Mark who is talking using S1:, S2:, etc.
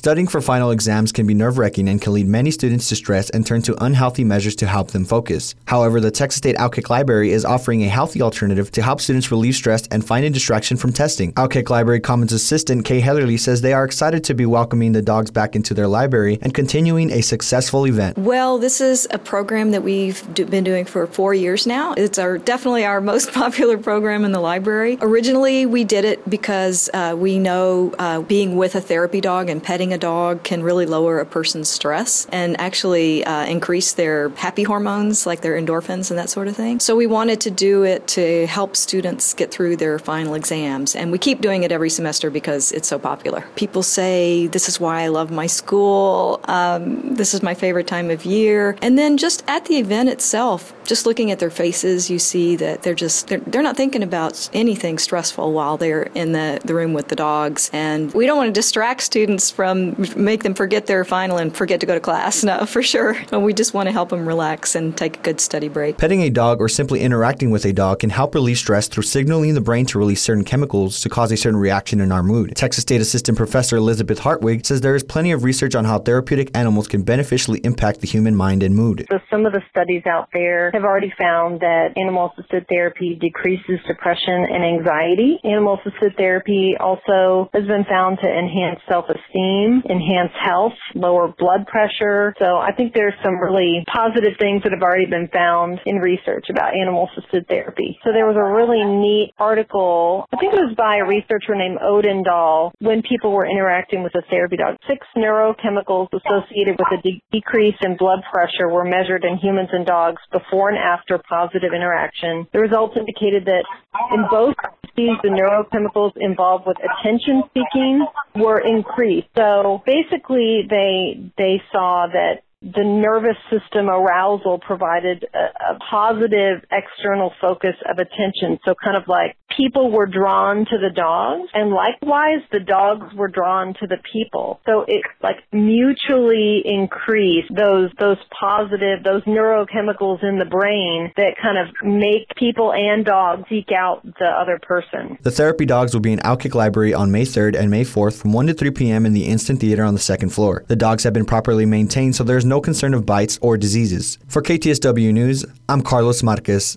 S1: Studying for final exams can be nerve-wracking and can lead many students to stress and turn to unhealthy measures to help them focus. However, the Texas State Outkick Library is offering a healthy alternative to help students relieve stress and find a distraction from testing. Outkick Library Commons assistant Kay Hellerly says they are excited to be welcoming the dogs back into their library and continuing a successful event.
S2: Well, this is a program that we've been doing for 4 years now. It's definitely our most popular program in the library. Originally, we did it because we know being with a therapy dog and petting a dog can really lower a person's stress and actually increase their happy hormones, like their endorphins and that sort of thing. So we wanted to do it to help students get through their final exams, and we keep doing it every semester because it's so popular. People say, this is why I love my school, this is my favorite time of year, and then just at the event itself, just looking at their faces, you see that they're not thinking about anything stressful while they're in the room with the dogs, and we don't want to distract students from make them forget their final and forget to go to class. No, for sure. We just want to help them relax and take a good study break.
S1: Petting a dog or simply interacting with a dog can help relieve stress through signaling the brain to release certain chemicals to cause a certain reaction in our mood. Texas State Assistant Professor Elizabeth Hartwig says there is plenty of research on how therapeutic animals can beneficially impact the human mind and mood.
S3: So some of the studies out there have already found that animal-assisted therapy decreases depression and anxiety. Animal-assisted therapy also has been found to enhance self-esteem, enhance health, lower blood pressure. So I think there's some really positive things that have already been found in research about animal-assisted therapy. So there was a really neat article, I think it was by a researcher named Odin Dahl, when people were interacting with a therapy dog. 6 neurochemicals associated with a decrease in blood pressure were measured in humans and dogs before and after positive interaction. The results indicated that in both species, the neurochemicals involved with attention seeking were increased. So basically they saw that the nervous system arousal provided a positive external focus of attention. So kind of like people were drawn to the dogs, and likewise the dogs were drawn to the people. So it like mutually increased those neurochemicals in the brain that kind of make people and dogs seek out the other person.
S1: The therapy dogs will be in Outkick Library on May 3rd and May 4th from 1 to 3 p.m. in the Instant Theater on the 2nd floor. The dogs have been properly maintained, so there's no concern of bites or diseases. For KTSW News, I'm Carlos Marquez.